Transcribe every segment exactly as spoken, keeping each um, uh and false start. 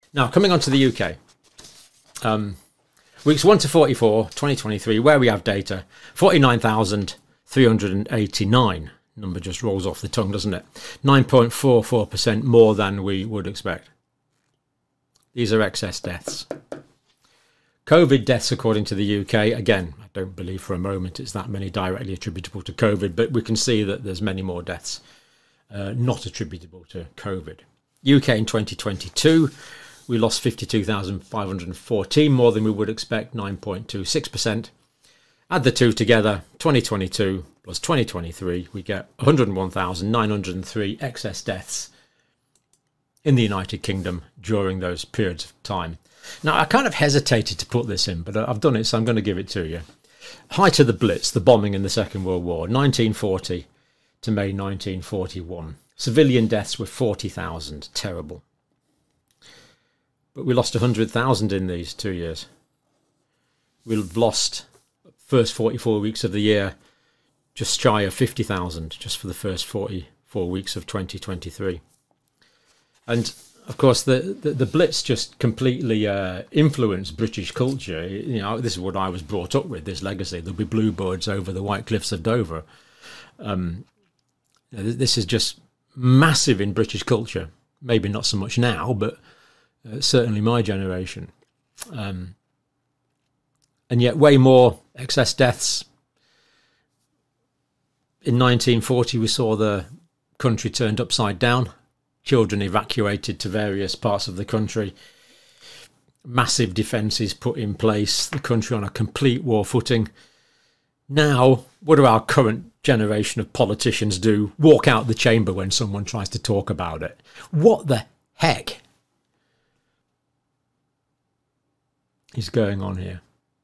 Now, coming on to the U K. Um, weeks one to forty-four, twenty twenty-three, where we have data, forty-nine thousand three hundred eighty-nine. Number just rolls off the tongue, doesn't it? nine point four four percent more than we would expect. These are excess deaths. COVID deaths, according to the U K, again, I don't believe for a moment it's that many directly attributable to COVID, but we can see that there's many more deaths uh, not attributable to COVID. U K in twenty twenty-two, we lost fifty-two thousand five hundred fourteen, more than we would expect, nine point two six percent. Add the two together, twenty twenty-two plus twenty twenty-three, we get one hundred one thousand nine hundred three excess deaths in the United Kingdom during those periods of time. Now, I kind of hesitated to put this in, but I've done it, so I'm going to give it to you. Height of the Blitz, the bombing in the Second World War, nineteen forty to May nineteen forty-one. Civilian deaths were forty thousand. Terrible. But we lost one hundred thousand in these two years. We've lost, first forty-four weeks of the year, just shy of fifty thousand, just for the first forty-four weeks of twenty twenty-three. And of course, the, the, the Blitz just completely uh, influenced British culture. You know, this is what I was brought up with, this legacy. There'll be bluebirds over the white cliffs of Dover. Um, this is just massive in British culture. Maybe not so much now, but uh, certainly my generation. Um, and yet way more excess deaths. In nineteen forty, we saw the country turned upside down. Children evacuated to various parts of the country. Massive defences put in place. The country on a complete war footing. Now, what do our current generation of politicians do? Walk out the chamber when someone tries to talk about it. What the heck is going on here?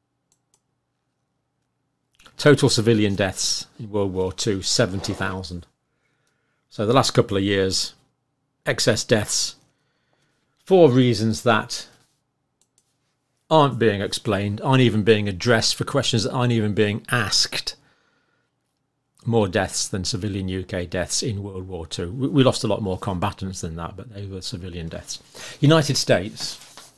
Total civilian deaths in World War Two, seventy thousand. So the last couple of years, excess deaths for reasons that aren't being explained, aren't even being addressed, for questions that aren't even being asked. More deaths than civilian U K deaths in World War Two. We lost a lot more combatants than that, but they were civilian deaths. United States.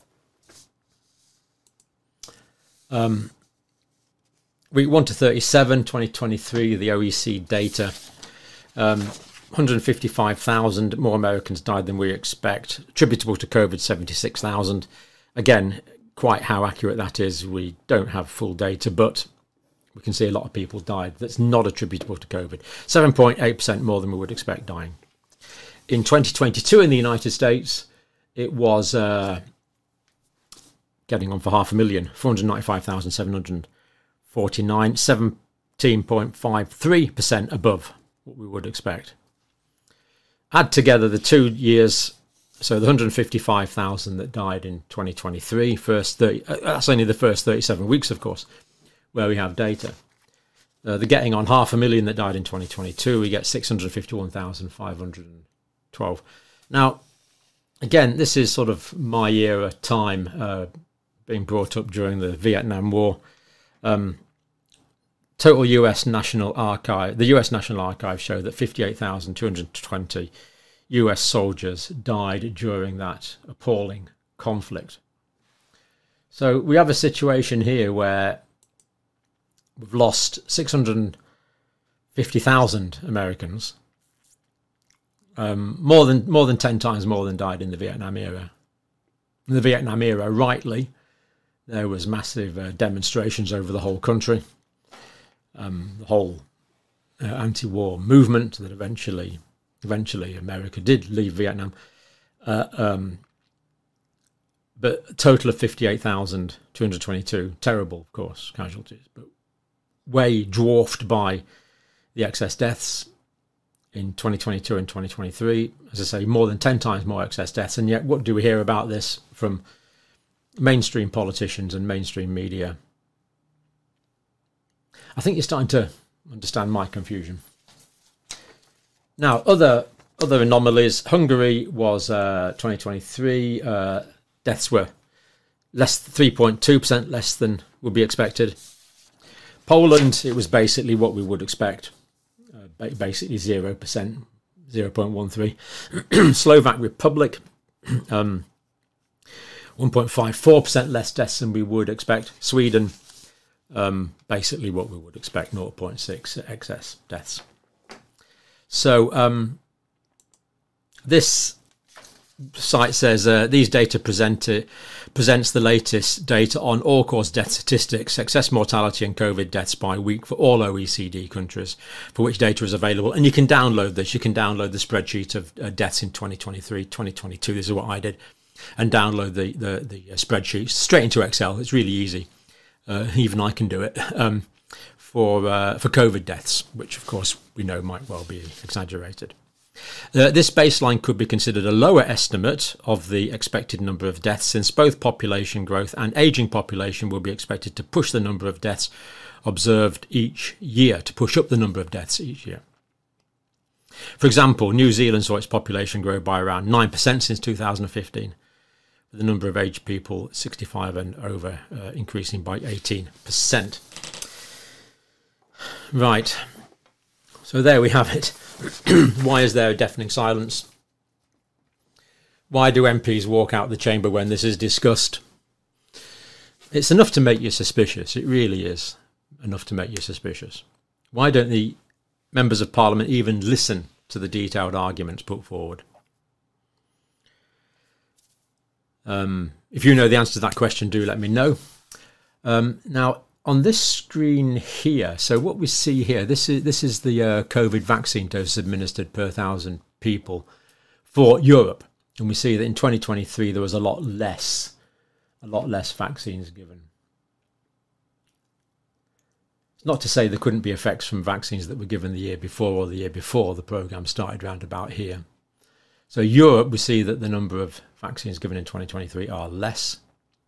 Um, week one to thirty-seven, twenty twenty-three, the O E C data. Um, one hundred fifty-five thousand more Americans died than we expect. Attributable to COVID, seventy-six thousand. Again, quite how accurate that is, we don't have full data, but we can see a lot of people died that's not attributable to COVID. seven point eight percent more than we would expect dying. In twenty twenty-two in the United States, it was uh, getting on for half a million, four hundred ninety-five thousand seven hundred forty-nine, seventeen point five three percent above what we would expect. Add together the two years, so the one hundred fifty-five thousand that died in twenty twenty-three, first thirty, uh, that's only the first thirty-seven weeks, of course, where we have data. Uh, the getting on half a million that died in twenty twenty-two, we get six hundred fifty-one thousand five hundred twelve. Now, again, this is sort of my era time, uh, being brought up during the Vietnam War. Um, Total U S National Archive, the U S National Archive showed that fifty-eight thousand two hundred twenty U S soldiers died during that appalling conflict. So we have a situation here where we've lost six hundred fifty thousand Americans, um, more than more than ten times more than died in the Vietnam era. In the Vietnam era, rightly, there was massive uh, demonstrations over the whole country. Um, the whole uh, anti-war movement that eventually, eventually America did leave Vietnam. Uh, um, but a total of fifty-eight thousand two hundred twenty-two, terrible, of course, casualties, but way dwarfed by the excess deaths in twenty twenty-two and twenty twenty-three. As I say, more than ten times more excess deaths. And yet, what do we hear about this from mainstream politicians and mainstream media? I think you're starting to understand my confusion. Now, other other anomalies. Hungary was uh, twenty twenty-three. Uh, deaths were less three point two percent less than would be expected. Poland, it was basically what we would expect. Uh, basically zero percent, zero point one three. Slovak Republic, um, one point five four percent less deaths than we would expect. Sweden, um, basically what we would expect, zero point six excess deaths. So um, this site says uh, these data present uh, presents the latest data on all-cause death statistics, excess mortality and COVID deaths by week for all O E C D countries, for which data is available. And you can download this. You can download the spreadsheet of uh, deaths in twenty twenty-three, twenty twenty-two. This is what I did. And download the, the, the uh, spreadsheet straight into Excel. It's really easy. Uh, even I can do it. Um, for uh, for COVID deaths, which of course we know might well be exaggerated. Uh, this baseline could be considered a lower estimate of the expected number of deaths, since both population growth and ageing population will be expected to push the number of deaths observed each year, to push up the number of deaths each year. For example, New Zealand saw its population grow by around nine percent since two thousand fifteen, with the number of aged people sixty-five and over uh, increasing by eighteen percent. Right, so there we have it. Why is there a deafening silence? Why do M Ps walk out the chamber when this is discussed? It's enough to make you suspicious. It really is enough to make you suspicious. Why don't the members of Parliament even listen to the detailed arguments put forward? Um, if you know the answer to that question, do let me know. Um, now, on this screen here, so what we see here, this is this is the uh, COVID vaccine dose administered per thousand people for Europe, and we see that in twenty twenty-three there was a lot less, a lot less vaccines given. It's not to say there couldn't be effects from vaccines that were given the year before or the year before the programme started round about here. So Europe, we see that the number of vaccines given in twenty twenty-three are less.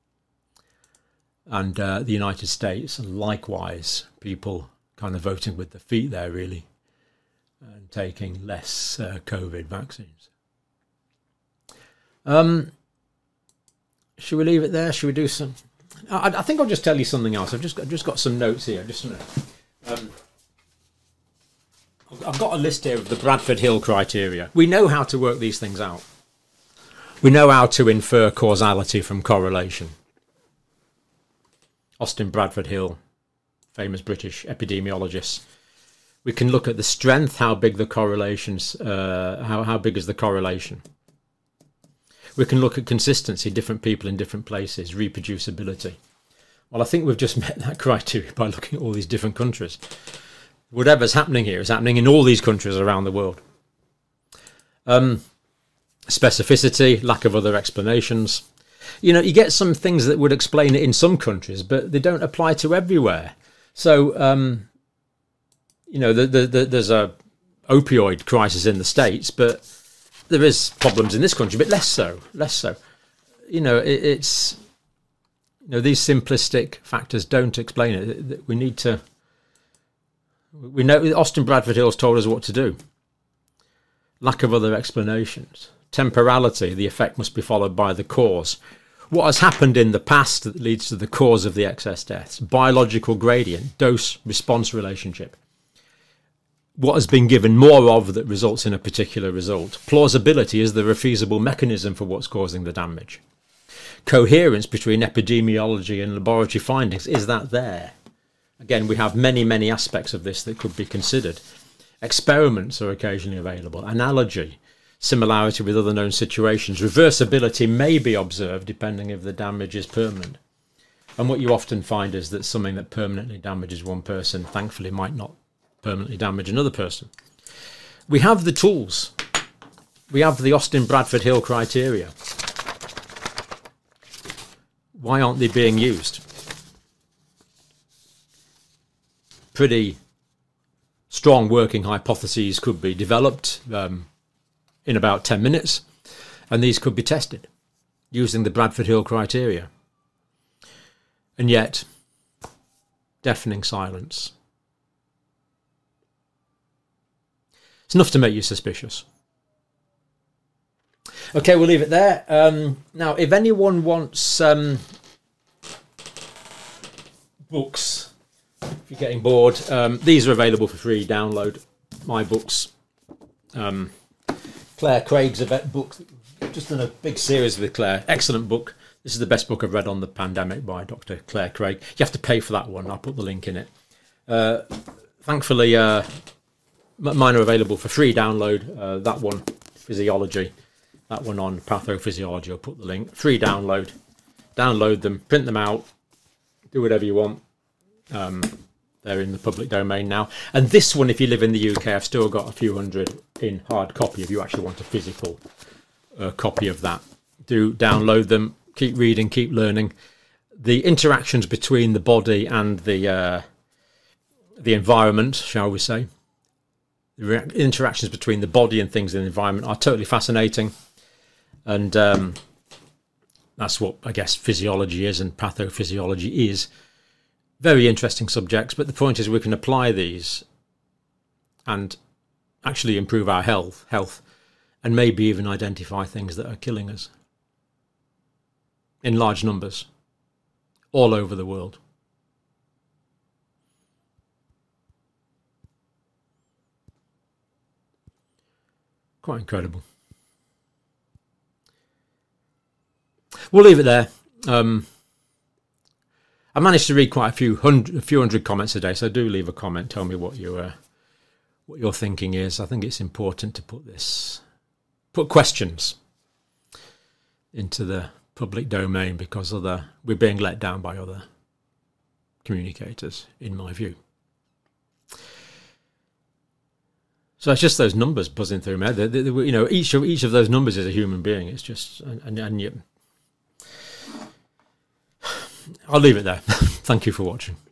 And uh, the United States, and likewise, people kind of voting with their feet there, really, and taking less uh, COVID vaccines. Um, should we leave it there? Should we do some? I, I think I'll just tell you something else. I've just got, just got some notes here. Just um, I've got a list here of the Bradford Hill criteria. We know how to work these things out. We know how to infer causality from correlation. Austin Bradford Hill, famous British epidemiologist. We can look at the strength, how big the correlations, uh, how, how big is the correlation. We can look at consistency, different people in different places, reproducibility. Well, I think we've just met that criteria by looking at all these different countries. Whatever's happening here is happening in all these countries around the world. Um, specificity, lack of other explanations. You know, you get some things that would explain it in some countries, but they don't apply to everywhere. So, um, you know, the, the, the, there's a opioid crisis in the States, but there is problems in this country, but less so, less so. You know, it, it's, you know, these simplistic factors don't explain it. We need to, we know Austin Bradford Hill's told us what to do. Lack of other explanations. Temporality, the effect must be followed by the cause. What has happened in the past that leads to the cause of the excess deaths? Biological gradient, dose-response relationship. What has been given more of that results in a particular result? Plausibility, is there a feasible mechanism for what's causing the damage? Coherence between epidemiology and laboratory findings, is that there? Again, we have many, many aspects of this that could be considered. Experiments are occasionally available. Analogy. Similarity with other known situations. Reversibility may be observed depending if the damage is permanent. And what you often find is that something that permanently damages one person, thankfully, might not permanently damage another person. We have the tools. We have the Austin Bradford Hill criteria. Why aren't they being used? Pretty strong working hypotheses could be developed um, in about ten minutes, and these could be tested using the Bradford Hill criteria. And yet, deafening silence. It's enough to make you suspicious. Okay, we'll leave it there. Um, now, if anyone wants um, books, if you're getting bored, um, these are available for free download. My books. Um, Claire Craig's a vet book. Just done a big series with Claire. Excellent book. This is the best book I've read on the pandemic by Doctor Claire Craig. You have to pay for that one. I'll put the link in it. Uh, thankfully, uh, mine are available for free download. Uh, that one, Physiology. That one on Pathophysiology. I'll put the link. Free download. Download them, print them out, do whatever you want. Um, they're in the public domain now. And this one, if you live in the U K, I've still got a few hundred in hard copy if you actually want a physical uh, copy of that. Do download them. Keep reading, keep learning. The interactions between the body and the uh, the environment, shall we say, the interactions between the body and things in the environment are totally fascinating. And um, that's what, I guess, physiology is and pathophysiology is. Very interesting subjects, but the point is we can apply these and actually improve our health, health, and maybe even identify things that are killing us. In large numbers, all over the world. Quite incredible. We'll leave it there. Um, I managed to read quite a few hundred, a few hundred comments a day, so do leave a comment. Tell me what your uh, what your thinking is. I think it's important to put this, put questions into the public domain because other we're being let down by other communicators, in my view. So it's just those numbers buzzing through me. The, the, the, you know, each of each of those numbers is a human being. It's just, and, and you, I'll leave it there. Thank you for watching.